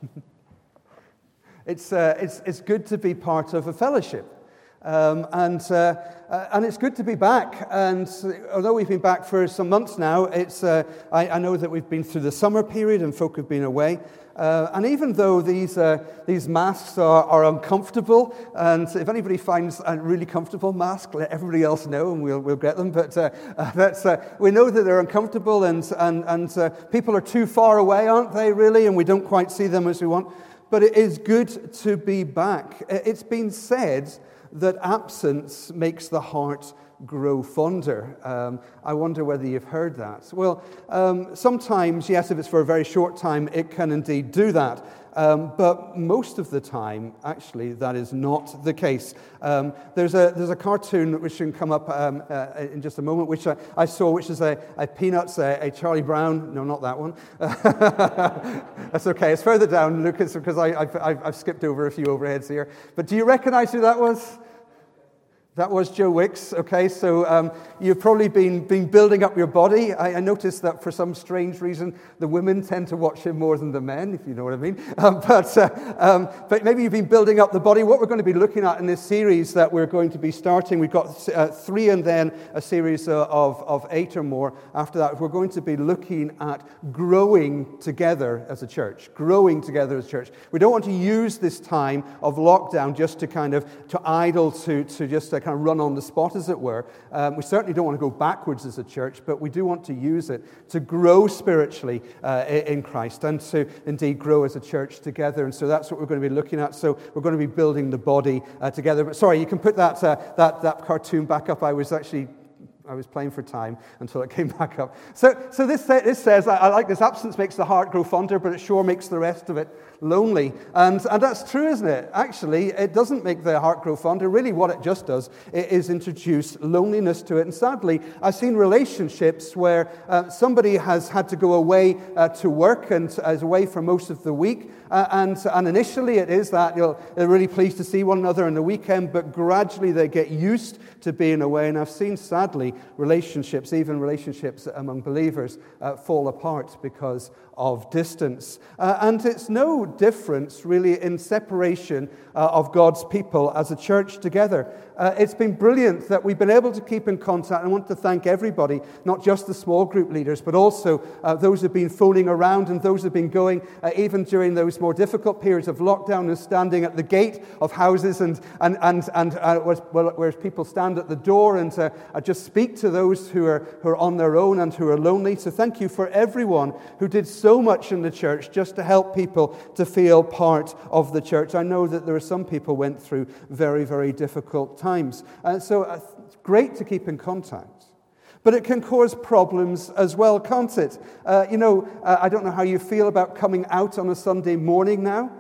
It's good to be part of a fellowship. And it's good to be back. And although we've been back for some months now, I know that we've been through the summer period and folk have been away. And even though these masks are uncomfortable, and if anybody finds a really comfortable mask, let everybody else know and we'll get them. But we know that they're uncomfortable and people are too far away, aren't they, really? And we don't quite see them as we want. But it is good to be back. It's been said that absence makes the heart grow fonder. I wonder whether you've heard that. Well, sometimes, yes, if it's for a very short time, it can indeed do that. But most of the time, actually, that is not the case. There's a cartoon which can come up in just a moment, which I saw, which is a Peanuts, a Charlie Brown. No, not that one. That's okay. It's further down, Lucas, because I've skipped over a few overheads here. But do you recognize who that was? That was Joe Wicks. Okay, so you've probably been building up your body. I noticed that for some strange reason, the women tend to watch him more than the men, if you know what I mean. But maybe you've been building up the body. What we're going to be looking at in this series that we're going to be starting, we've got 3 and then a series of 8 or more after that. We're going to be looking at growing together as a church. Growing together as a church. We don't want to use this time of lockdown just to idle, to just kind of run on the spot, as it were. We certainly don't want to go backwards as a church, but we do want to use it to grow spiritually in Christ and to indeed grow as a church together. And so that's what we're going to be looking at. So we're going to be building the body together. But sorry, you can put that cartoon back up. I was playing for time until it came back up. So this says, I like this, absence makes the heart grow fonder, but it sure makes the rest of it lonely. And that's true, isn't it? Actually, it doesn't make the heart grow fonder. Really, what it just does is introduce loneliness to it. And sadly, I've seen relationships where somebody has had to go away to work and is away for most of the week. And initially it is that they're really pleased to see one another on the weekend, but gradually they get used to being away. And I've seen, sadly, relationships, even relationships among believers, fall apart because of distance. And it's no difference, really, in separation of God's people as a church together. It's been brilliant that we've been able to keep in contact. I want to thank everybody, not just the small group leaders, but also those who have been phoning around and those who have been going, even during those more difficult periods of lockdown, and standing at the gate of houses and whereas people stand at the door and just speak to those who are on their own and who are lonely. So thank you for everyone who did so much in the church just to help people to feel part of the church. I know that there are some people went through very, very difficult times. So it's great to keep in contact. But it can cause problems as well, can't it? I don't know how you feel about coming out on a Sunday morning now.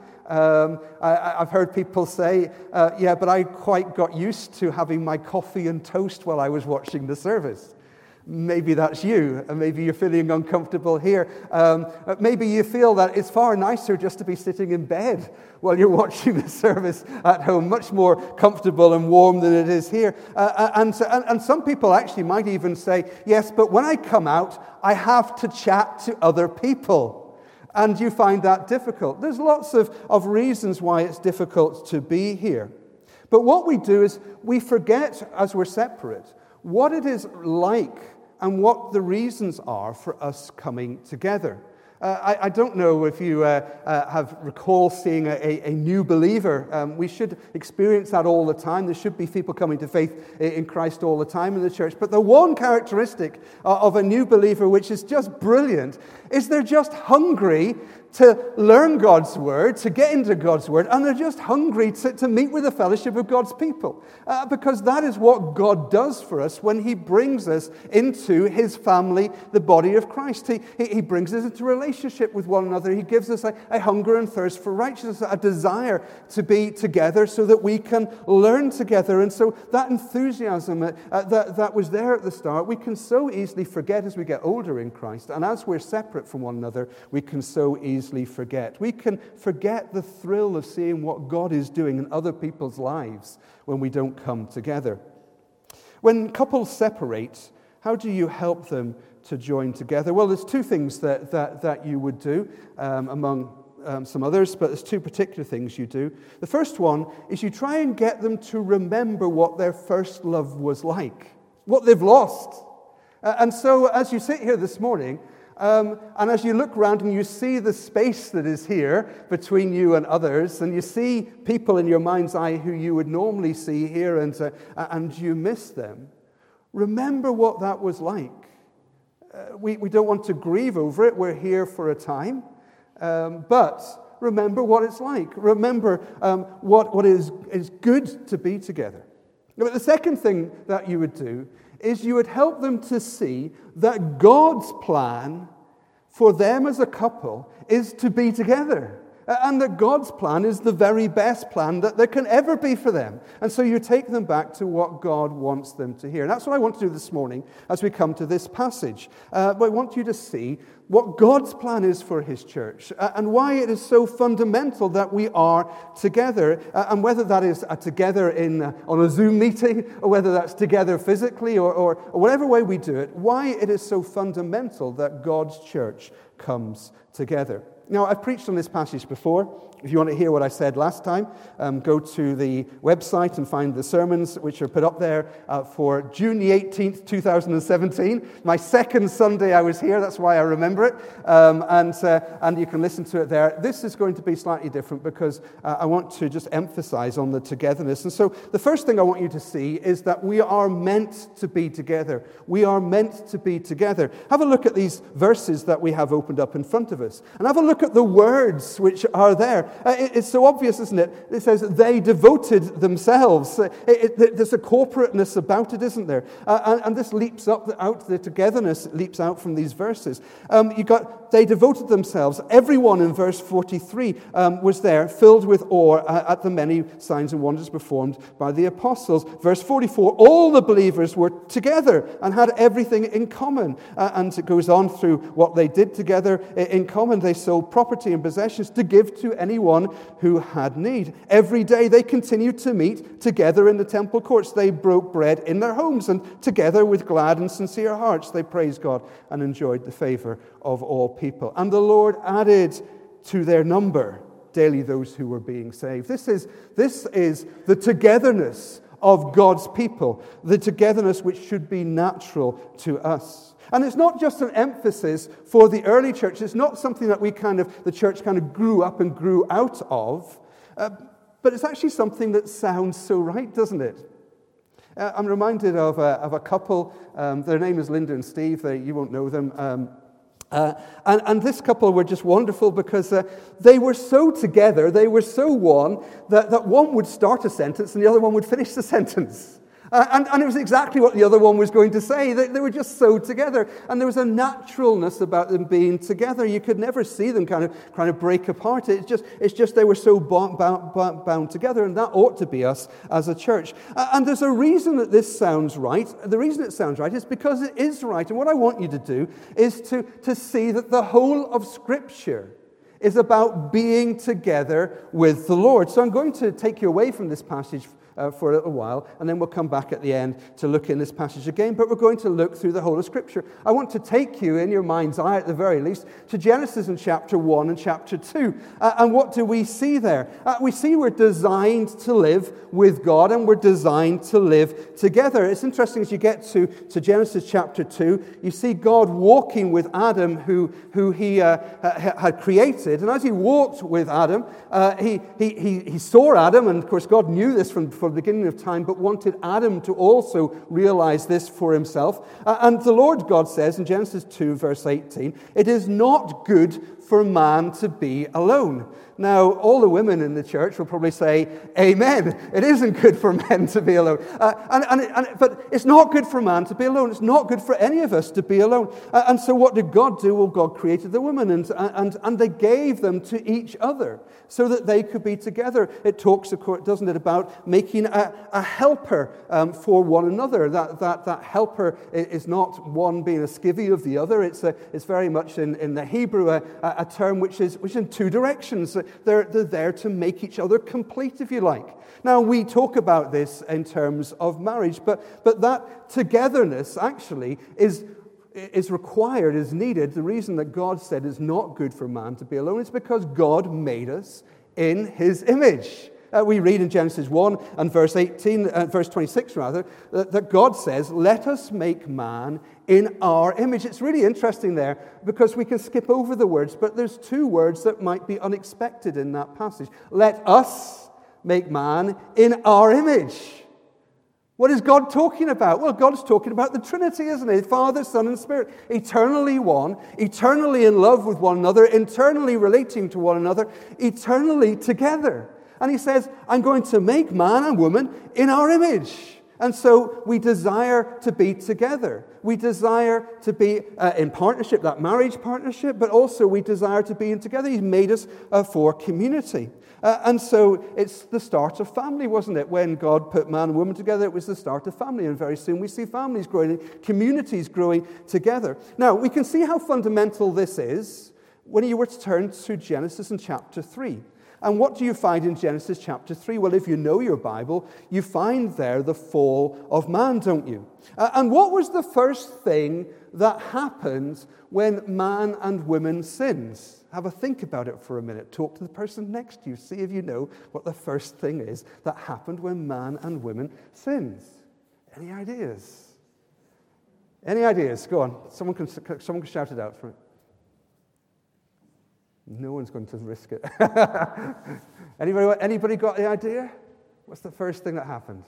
I've heard people say, but I quite got used to having my coffee and toast while I was watching the service. Maybe that's you, and maybe you're feeling uncomfortable here. Maybe you feel that it's far nicer just to be sitting in bed while you're watching the service at home, much more comfortable and warm than it is here. And some people actually might even say, yes, but when I come out, I have to chat to other people. And you find that difficult. There's lots of reasons why it's difficult to be here. But what we do is we forget, as we're separate, what it is like and what the reasons are for us coming together. I don't know if you recall seeing a new believer. We should experience that all the time. There should be people coming to faith in Christ all the time in the church. But the one characteristic of a new believer, which is just brilliant, is they're just hungry to learn God's Word, to get into God's Word, and they're just hungry to meet with the fellowship of God's people. Because that is what God does for us when He brings us into His family, the body of Christ. He brings us into relationship with one another. He gives us a hunger and thirst for righteousness, a desire to be together so that we can learn together. And so that enthusiasm that was there at the start, we can so easily forget as we get older in Christ. And as we're separate from one another, we can so easily forget. We can forget the thrill of seeing what God is doing in other people's lives when we don't come together. When couples separate, how do you help them to join together? Well, there's two things that you would do among some others, but there's two particular things you do. The first one is you try and get them to remember what their first love was like, what they've lost. And so as you sit here this morning, and as you look around and you see the space that is here between you and others, and you see people in your mind's eye who you would normally see here, and you miss them, remember what that was like. We don't want to grieve over it. We're here for a time. But remember what it's like. Remember what is good to be together. But the second thing that you would do is you would help them to see that God's plan for them as a couple is to be together. And that God's plan is the very best plan that there can ever be for them. And so you take them back to what God wants them to hear. And that's what I want to do this morning as we come to this passage. But I want you to see what God's plan is for His church and why it is so fundamental that we are together. And whether that is together on a Zoom meeting or whether that's together physically or whatever way we do it, why it is so fundamental that God's church comes together. Now, I've preached on this passage before. If you want to hear what I said last time, go to the website and find the sermons which are put up there for June the 18th, 2017. My second Sunday I was here, that's why I remember it. And you can listen to it there. This is going to be slightly different because I want to just emphasize on the togetherness. And so the first thing I want you to see is that we are meant to be together. We are meant to be together. Have a look at these verses that we have opened up in front of us. And have a look at the words which are there. It's so obvious, isn't it? It says they devoted themselves. There's a corporateness about it, isn't there? And this leaps out, the togetherness leaps out from these verses. They devoted themselves. Everyone in verse 43 was there, filled with awe at the many signs and wonders performed by the apostles. Verse 44, all the believers were together and had everything in common. And it goes on through what they did together in common. They sold property and possessions to give to anyone who had need. Every day they continued to meet together in the temple courts. They broke bread in their homes, and together with glad and sincere hearts they praised God and enjoyed the favor of all people. And the Lord added to their number daily those who were being saved. This is the togetherness of God's people, the togetherness which should be natural to us. And it's not just an emphasis for the early church. It's not something that the church kind of grew up and grew out of. But it's actually something that sounds so right, doesn't it? I'm reminded of a couple. Their name is Linda and Steve. You won't know them. And this couple were just wonderful because they were so together, they were so one, that one would start a sentence and the other one would finish the sentence. And it was exactly what the other one was going to say. They were just so together. And there was a naturalness about them being together. You could never see them kind of break apart. It's just they were so bound together. And that ought to be us as a church. And there's a reason that this sounds right. The reason it sounds right is because it is right. And what I want you to do is to see that the whole of Scripture is about being together with the Lord. So I'm going to take you away from this passage for a little while, and then we'll come back at the end to look in this passage again, but we're going to look through the whole of Scripture. I want to take you, in your mind's eye at the very least, to Genesis in chapter 1 and chapter 2. And what do we see there? We see we're designed to live with God, and we're designed to live together. It's interesting as you get to Genesis chapter 2, you see God walking with Adam, who he had created, and as he walked with Adam, he saw Adam, and of course God knew this from the beginning of time, but wanted Adam to also realize this for himself. And the Lord God says in Genesis 2, verse 18, "It is not good for man to be alone." Now, all the women in the church will probably say, amen. It isn't good for men to be alone. But it's not good for man to be alone. It's not good for any of us to be alone. And so what did God do? Well, God created the woman, and they gave them to each other so that they could be together. It talks, doesn't it, about making a helper for one another. That helper is not one being a skivvy of the other. It's very much in the Hebrew a term which is in two directions. They're there to make each other complete, if you like. Now, we talk about this in terms of marriage, but that togetherness actually is is required, is needed, the reason that God said it's not good for man to be alone is because God made us in his image. We read in Genesis 1 and verse 26 rather, that God says, let us make man in our image. It's really interesting there because we can skip over the words, but there's two words that might be unexpected in that passage. Let us make man in our image. What is God talking about? Well, God's talking about the Trinity, isn't it? Father, Son, and Spirit. Eternally one, eternally in love with one another, eternally relating to one another, eternally together. And he says, I'm going to make man and woman in our image. And so we desire to be together. We desire to be in partnership, that marriage partnership, but also we desire to be in together. He's made us for community. And so it's the start of family, wasn't it? When God put man and woman together, it was the start of family. And very soon we see families growing, communities growing together. Now, we can see how fundamental this is when you were to turn to Genesis in chapter 3. And what do you find in Genesis chapter 3? Well, if you know your Bible, you find there the fall of man, don't you? And what was the first thing that happened when man and woman sinned? Have a think about it for a minute. Talk to the person next to you. See if you know what the first thing is that happened when man and woman sinned. Any ideas? Any ideas? Go on. Someone can shout it out for me. No one's going to risk it. Anybody got the idea? What's the first thing that happened?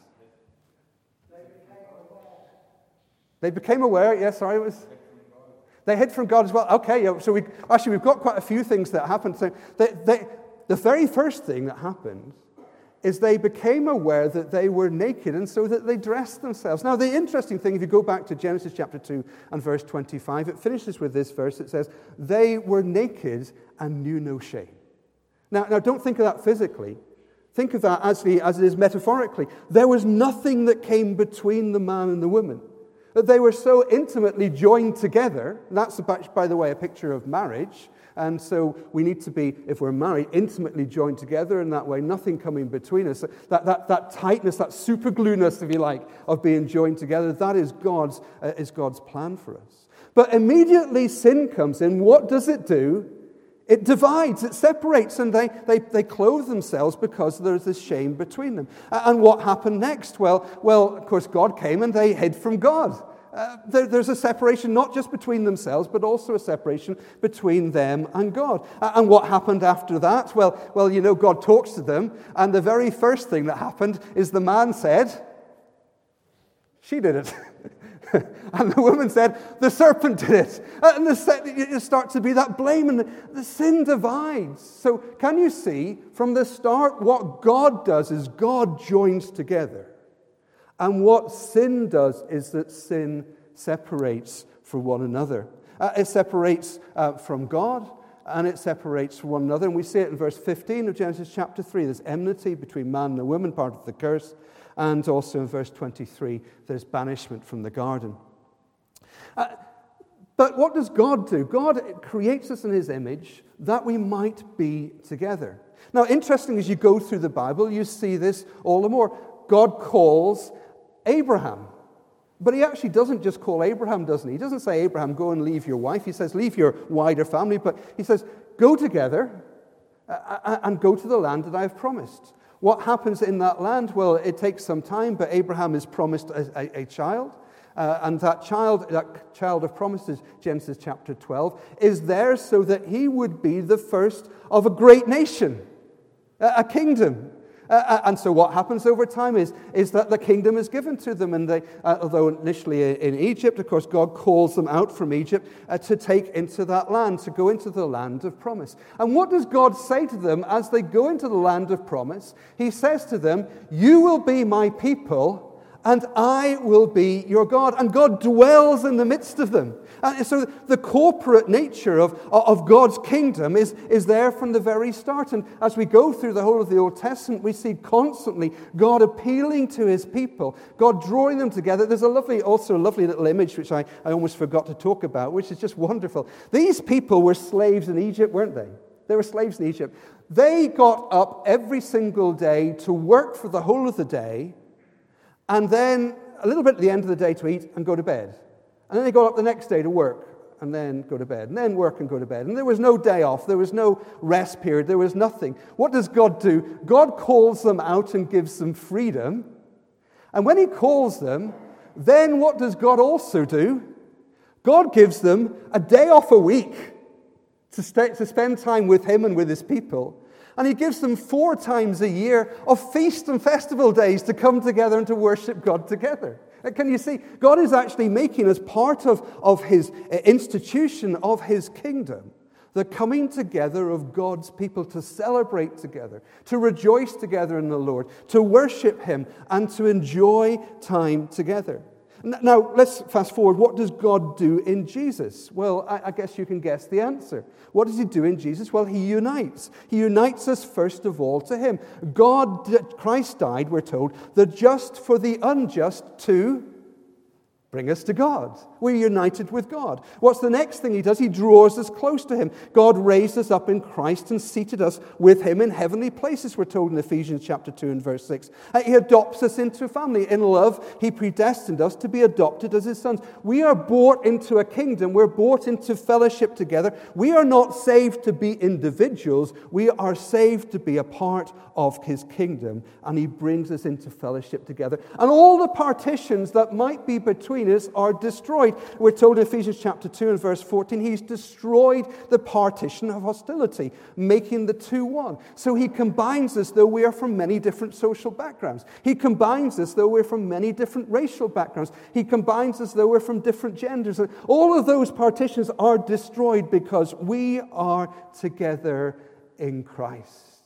They became aware. Yes, sorry, it was. They hid from God as well. Okay, so we've got quite a few things that happened. So the very first thing that happened is they became aware that they were naked, and so that they dressed themselves. Now, the interesting thing, if you go back to Genesis chapter 2 and verse 25, it finishes with this verse. It says, they were naked and knew no shame. Now don't think of that physically. Think of that as it is metaphorically. There was nothing that came between the man and the woman. That they were so intimately joined together. That's, by the way, a picture of marriage. And so we need to be, if we're married, intimately joined together in that way, nothing coming between us. That tightness, that superglueness, if you like, of being joined together, that is God's plan for us. But immediately sin comes in, what does it do? It divides, it separates, and they clothe themselves because there's this shame between them. And what happened next? Well, of course, God came and they hid from God. There's a separation not just between themselves, but also a separation between them and God. And what happened after that? Well, God talks to them, and the very first thing that happened is the man said, she did it. And the woman said, the serpent did it. And it starts to be that blame, and the sin divides. So can you see, from the start, what God does is God joins together. And what sin does is that sin separates from one another. It separates from God, and it separates from one another. And we see it in verse 15 of Genesis chapter 3. There's enmity between man and woman, part of the curse. And also in verse 23, there's banishment from the garden. But what does God do? God creates us in his image that we might be together. Now, interesting, as you go through the Bible, you see this all the more. God calls Abraham. But he actually doesn't just call Abraham, doesn't he? He doesn't say, Abraham, go and leave your wife. He says, leave your wider family. But he says, go together and go to the land that I have promised. What happens in that land? Well, it takes some time, but Abraham is promised a child. And that child of promises, Genesis chapter 12, is there so that he would be the first of a great nation, a kingdom. And so what happens over time is that the kingdom is given to them. And although initially in Egypt, of course, God calls them out from Egypt to take into that land, to go into the land of promise. And what does God say to them as they go into the land of promise? He says to them, you will be my people, and I will be your God. And God dwells in the midst of them. And so the corporate nature of God's kingdom is there from the very start. And as we go through the whole of the Old Testament, we see constantly God appealing to his people, God drawing them together. There's also a lovely little image which I almost forgot to talk about, which is just wonderful. These people were slaves in Egypt, weren't they? They were slaves in Egypt. They got up every single day to work for the whole of the day, and then a little bit at the end of the day to eat and go to bed. And then they got up the next day to work, and then go to bed, and then work and go to bed. And there was no day off. There was no rest period. There was nothing. What does God do? God calls them out and gives them freedom. And when he calls them, then what does God also do? God gives them a day off a week to spend time with him and with his people. And he gives them 4 times a year of feast and festival days to come together and to worship God together. Can you see? God is actually making us part of his institution, of his kingdom. The coming together of God's people to celebrate together, to rejoice together in the Lord, to worship him, and to enjoy time together. Now, let's fast forward. What does God do in Jesus? Well, I guess you can guess the answer. What does he do in Jesus? Well, he unites. He unites us first of all to him. Christ died, we're told, the just for the unjust to bring us to God. We're united with God. What's the next thing he does? He draws us close to him. God raised us up in Christ and seated us with him in heavenly places, we're told in Ephesians chapter 2 and verse 6. He adopts us into a family. In love, he predestined us to be adopted as his sons. We are brought into a kingdom. We're brought into fellowship together. We are not saved to be individuals. We are saved to be a part of his kingdom. And he brings us into fellowship together. And all the partitions that might be between us are destroyed. We're told in Ephesians chapter 2 and verse 14, he's destroyed the partition of hostility, making the two one. So he combines us though we are from many different social backgrounds. He combines us though we're from many different racial backgrounds. He combines us though we're from different genders. All of those partitions are destroyed because we are together in Christ.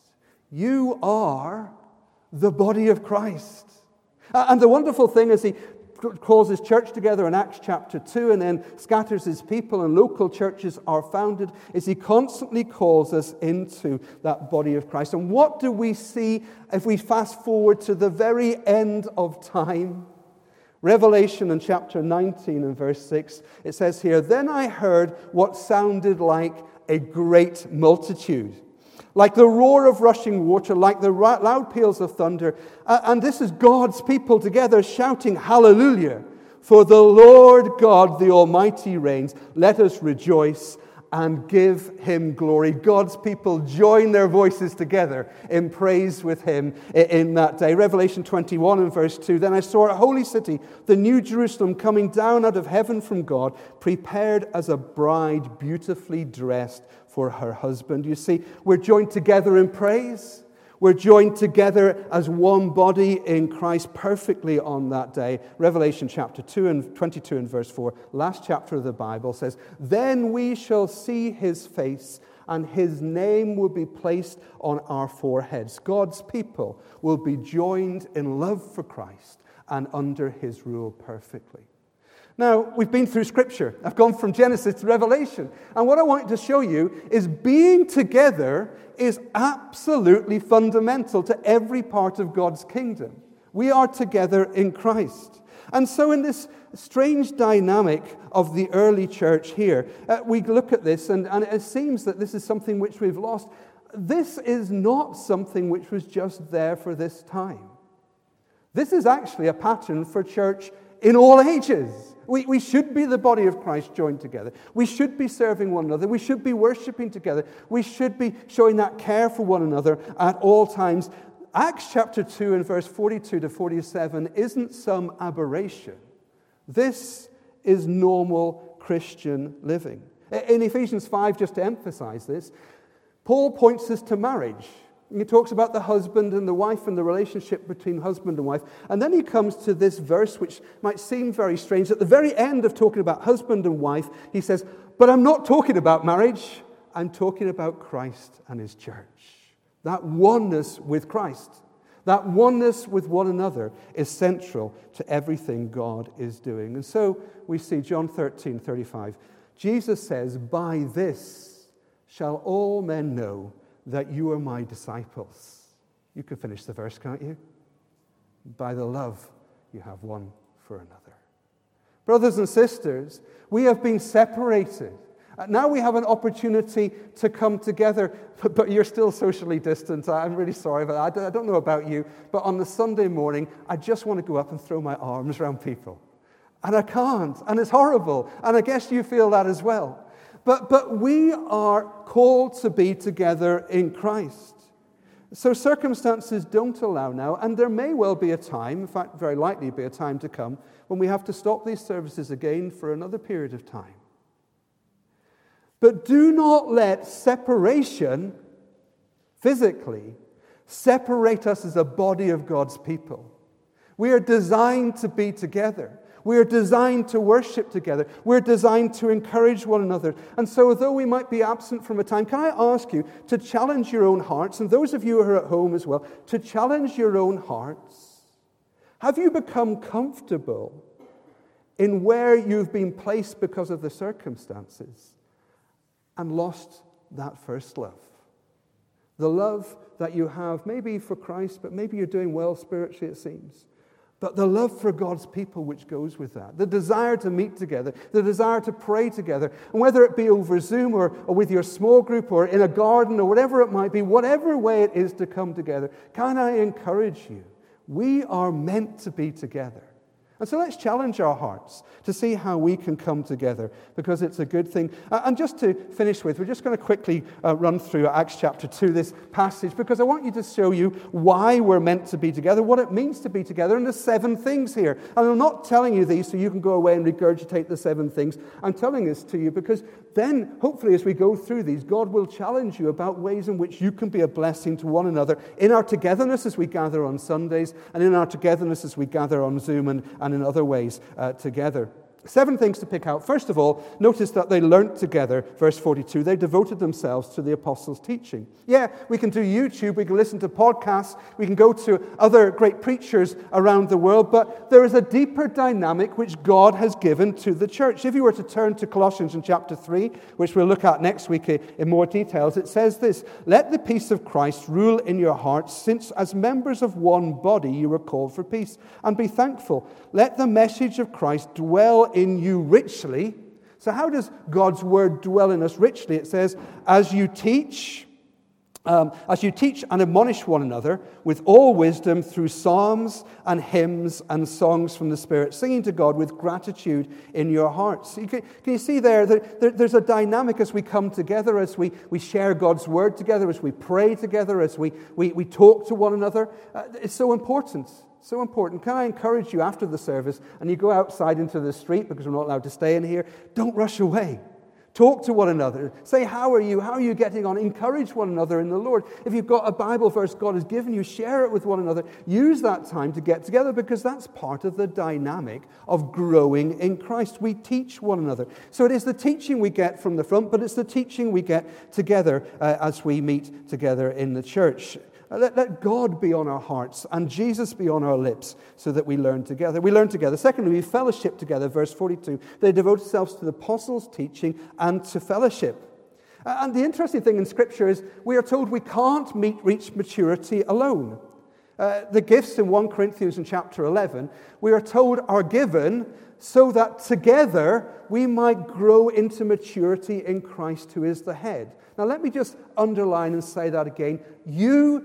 You are the body of Christ. And the wonderful thing is he calls his church together in Acts chapter 2 and then scatters his people and local churches are founded, is he constantly calls us into that body of Christ. And what do we see if we fast forward to the very end of time? Revelation in chapter 19 and verse 6, it says here, "Then I heard what sounded like a great multitude, like the roar of rushing water, like the loud peals of thunder." And this is God's people together shouting, "Hallelujah! For the Lord God, the Almighty reigns. Let us rejoice and give him glory." God's people join their voices together in praise with him in that day. Revelation 21 and verse 2, "Then I saw a holy city, the new Jerusalem, coming down out of heaven from God, prepared as a bride beautifully dressed for her husband." You see, we're joined together in praise. We're joined together as one body in Christ perfectly on that day. Revelation chapter 2 and 22 and verse 4, last chapter of the Bible says, "Then we shall see his face, and his name will be placed on our foreheads." God's people will be joined in love for Christ and under his rule perfectly. Now, we've been through Scripture. I've gone from Genesis to Revelation. And what I want to show you is being together is absolutely fundamental to every part of God's kingdom. We are together in Christ. And so in this strange dynamic of the early church here, we look at this and it seems that this is something which we've lost. This is not something which was just there for this time. This is actually a pattern for church in all ages. We should be the body of Christ joined together. We should be serving one another. We should be worshiping together. We should be showing that care for one another at all times. Acts chapter 2 and verse 42 to 47 isn't some aberration. This is normal Christian living. In Ephesians 5, just to emphasize this, Paul points us to marriage. He talks about the husband and the wife and the relationship between husband and wife. And then he comes to this verse, which might seem very strange. At the very end of talking about husband and wife, he says, "But I'm not talking about marriage. I'm talking about Christ and his church." That oneness with Christ, that oneness with one another is central to everything God is doing. And so we see John 13:35. Jesus says, "By this shall all men know that you are my disciples." You can finish the verse, can't you? "By the love you have one for another." Brothers and sisters, we have been separated. Now we have an opportunity to come together, but you're still socially distant. I'm really sorry about that. I don't know about you, but on the Sunday morning, I just want to go up and throw my arms around people And I can't. And it's horrible. And I guess you feel that as well. But we are called to be together in Christ. So circumstances don't allow now, and there may well be a time, in fact, very likely be a time to come, when we have to stop these services again for another period of time. But do not let separation, physically, separate us as a body of God's people. We are designed to be together. We are designed to worship together. We're designed to encourage one another. And so although we might be absent from a time, can I ask you to challenge your own hearts, and those of you who are at home as well, to challenge your own hearts. Have you become comfortable in where you've been placed because of the circumstances and lost that first love? The love that you have, maybe for Christ, but maybe you're doing well spiritually, it seems. But the love for God's people which goes with that, the desire to meet together, the desire to pray together, and whether it be over Zoom or with your small group or in a garden or whatever it might be, whatever way it is to come together, can I encourage you? We are meant to be together. And so let's challenge our hearts to see how we can come together, because it's a good thing. And just to finish with, we're just going to quickly run through Acts chapter 2, this passage, because I want you to show you why we're meant to be together, what it means to be together, and there's 7 things here. And I'm not telling you these so you can go away and regurgitate the 7 things. I'm telling this to you because then, hopefully, as we go through these, God will challenge you about ways in which you can be a blessing to one another in our togetherness as we gather on Sundays, and in our togetherness as we gather on Zoom and in other ways together. 7 things to pick out. First of all, notice that they learnt together, verse 42. They devoted themselves to the apostles' teaching. Yeah, we can do YouTube, we can listen to podcasts, we can go to other great preachers around the world, but there is a deeper dynamic which God has given to the church. If you were to turn to Colossians in chapter 3, which we'll look at next week in more details, it says this: "Let the peace of Christ rule in your hearts, since as members of one body you were called for peace, and be thankful. Let the message of Christ dwell in you richly." So how does God's word dwell in us richly? It says, as you teach and admonish one another with all wisdom through psalms and hymns and songs from the Spirit, singing to God with gratitude in your hearts. Can you see there's a dynamic as we come together, as we share God's word together, as we pray together, as we talk to one another. It's so important. So important. Can I encourage you after the service and you go outside into the street, because we're not allowed to stay in here, don't rush away. Talk to one another. Say, how are you? How are you getting on? Encourage one another in the Lord. If you've got a Bible verse God has given you, share it with one another. Use that time to get together, because that's part of the dynamic of growing in Christ. We teach one another. So it is the teaching we get from the front, but it's the teaching we get together as we meet together in the church. Let God be on our hearts and Jesus be on our lips so that we learn together. We learn together. Secondly, we fellowship together. Verse 42, they devote themselves to the apostles' teaching and to fellowship. And the interesting thing in Scripture is we are told we can't reach maturity alone. The gifts in 1 Corinthians in chapter 11, we are told are given so that together we might grow into maturity in Christ, who is the head. Now let me just underline and say that again. You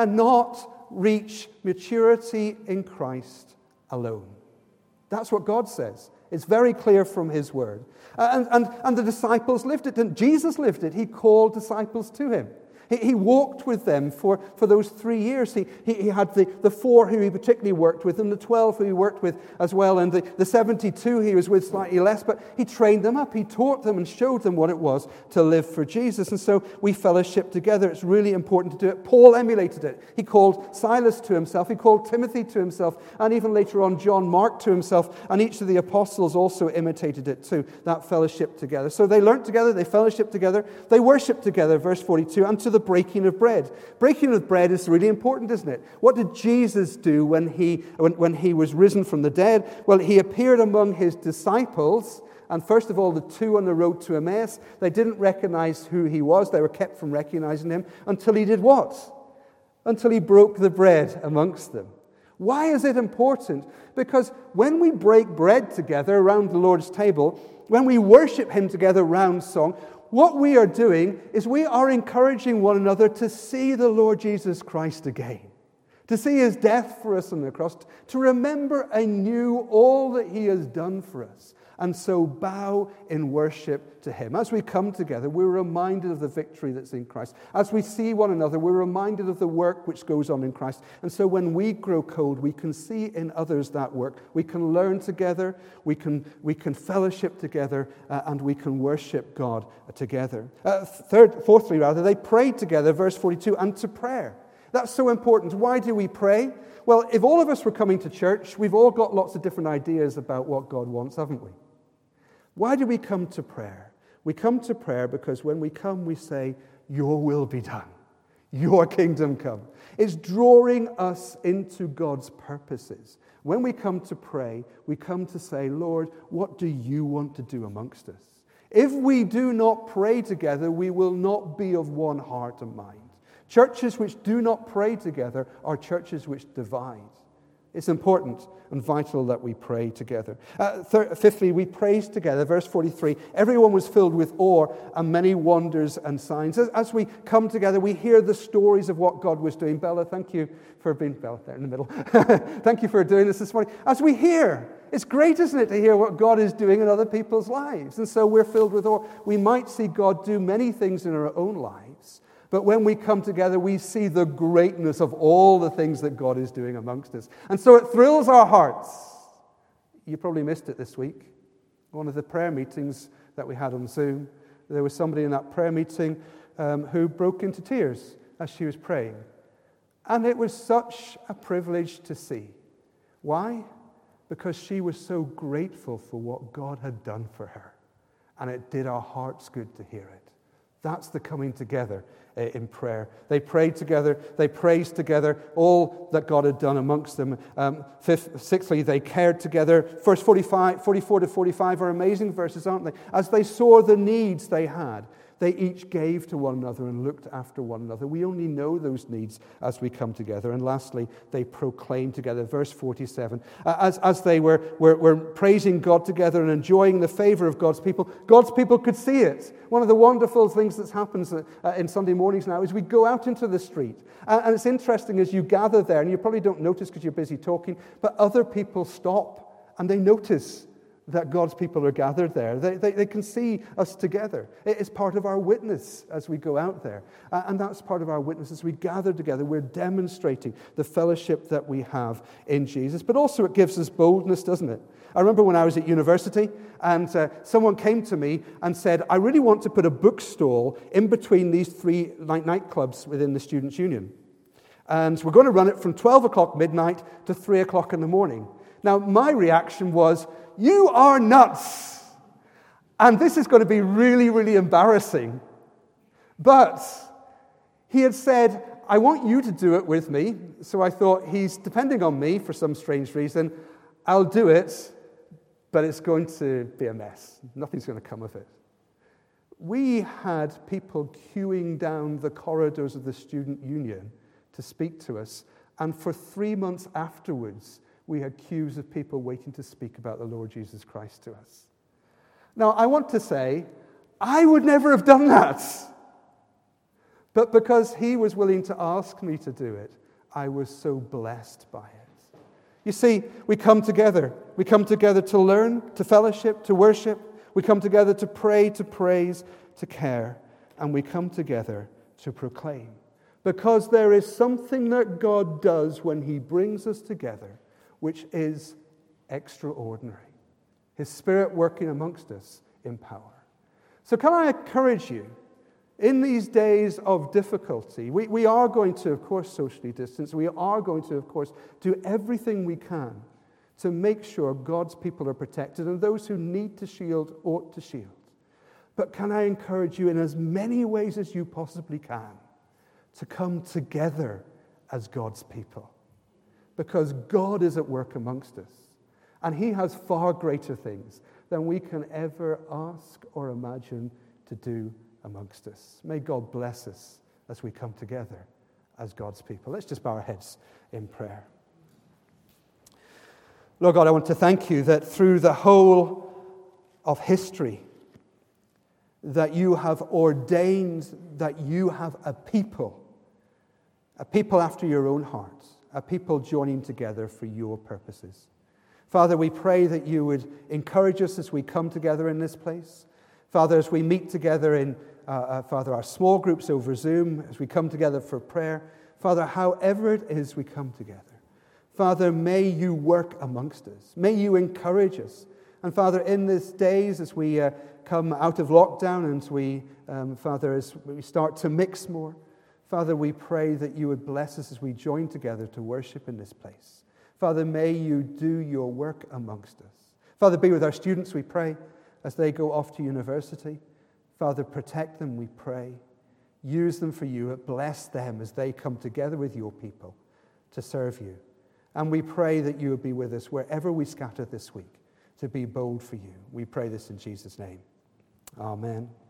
cannot reach maturity in Christ alone. That's what God says. It's very clear from His Word. And the disciples lived it, and Jesus lived it. He called disciples to Him. He walked with them for those 3 years. He had the 4 who he particularly worked with, and the 12 who he worked with as well, and the 72 he was with slightly less, but he trained them up. He taught them and showed them what it was to live for Jesus. And so we fellowship together. It's really important to do it. Paul emulated it. He called Silas to himself. He called Timothy to himself, and even later on John Mark to himself, and each of the apostles also imitated it too, that fellowship together. So they learnt together, they fellowshiped together, they worshipped together, verse 42, and to the breaking of bread. Breaking of bread is really important, isn't it? What did Jesus do when he was risen from the dead? Well, he appeared among his disciples, and first of all, the 2 on the road to Emmaus, they didn't recognize who he was. They were kept from recognizing him until he did what? Until he broke the bread amongst them. Why is it important? Because when we break bread together around the Lord's table, when we worship Him together around song, what we are doing is we are encouraging one another to see the Lord Jesus Christ again, to see his death for us on the cross, to remember anew all that he has done for us, and so bow in worship to him. As we come together, we're reminded of the victory that's in Christ. As we see one another, we're reminded of the work which goes on in Christ. And so when we grow cold, we can see in others that work. We can learn together, we can fellowship together, and we can worship God together. Fourthly, they prayed together, verse 42, and to prayer. That's so important. Why do we pray? Well, if all of us were coming to church, we've all got lots of different ideas about what God wants, haven't we? Why do we come to prayer? We come to prayer because when we come, we say, your will be done. Your kingdom come. It's drawing us into God's purposes. When we come to pray, we come to say, Lord, what do you want to do amongst us? If we do not pray together, we will not be of one heart and mind. Churches which do not pray together are churches which divide. It's important and vital that we pray together. Fifthly, we praise together. Verse 43, everyone was filled with awe and many wonders and signs. As we come together, we hear the stories of what God was doing. Bella, thank you for being, Bella, there in the middle. Thank you for doing this morning. As we hear, it's great, isn't it, to hear what God is doing in other people's lives. And so we're filled with awe. We might see God do many things in our own lives, but when we come together, we see the greatness of all the things that God is doing amongst us. And so it thrills our hearts. You probably missed it this week. One of the prayer meetings that we had on Zoom, there was somebody in that prayer meeting who broke into tears as she was praying. And it was such a privilege to see. Why? Because she was so grateful for what God had done for her. And it did our hearts good to hear it. That's the coming together in prayer. They prayed together, they praised together, all that God had done amongst them. Sixthly, they cared together. Verse 44 to 45 are amazing verses, aren't they? As they saw the needs they had, they each gave to one another and looked after one another. We only know those needs as we come together. And lastly, they proclaimed together. Verse 47, as they were praising God together and enjoying the favor of God's people could see it. One of the wonderful things that happens in Sunday mornings now is we go out into the street. And it's interesting as you gather there, and you probably don't notice because you're busy talking, but other people stop and they notice that God's people are gathered there. They can see us together. It is part of our witness as we go out there. And that's part of our witness as we gather together. We're demonstrating the fellowship that we have in Jesus. But also it gives us boldness, doesn't it? I remember when I was at university and someone came to me and said, I really want to put a bookstall in between these three nightclubs within the Students' Union. And we're going to run it from 12 o'clock midnight to 3 o'clock in the morning. Now, my reaction was, you are nuts. And this is going to be really, really embarrassing. But he had said, I want you to do it with me. So I thought, he's depending on me for some strange reason. I'll do it, but it's going to be a mess. Nothing's going to come of it. We had people queuing down the corridors of the Student Union to speak to us. And for 3 months afterwards, we had queues of people waiting to speak about the Lord Jesus Christ to us. Now, I want to say, I would never have done that. But because he was willing to ask me to do it, I was so blessed by it. You see, we come together. We come together to learn, to fellowship, to worship. We come together to pray, to praise, to care. And we come together to proclaim. Because there is something that God does when he brings us together, which is extraordinary. His Spirit working amongst us in power. So can I encourage you, in these days of difficulty, we are going to, of course, socially distance. We are going to, of course, do everything we can to make sure God's people are protected, and those who need to shield ought to shield. But can I encourage you in as many ways as you possibly can to come together as God's people? Because God is at work amongst us. And he has far greater things than we can ever ask or imagine to do amongst us. May God bless us as we come together as God's people. Let's just bow our heads in prayer. Lord God, I want to thank you that through the whole of history, that you have ordained that you have a people after your own heart. a people joining together for your purposes. Father, we pray that you would encourage us as we come together in this place. Father, as we meet together in, Father, our small groups over Zoom, as we come together for prayer, Father, however it is we come together, Father, may you work amongst us. May you encourage us. And Father, in these days as we come out of lockdown and Father, as we start to mix more, Father, we pray that you would bless us as we join together to worship in this place. Father, may you do your work amongst us. Father, be with our students, we pray, as they go off to university. Father, protect them, we pray. Use them for you. Bless them as they come together with your people to serve you. And we pray that you would be with us wherever we scatter this week to be bold for you. We pray this in Jesus' name. Amen.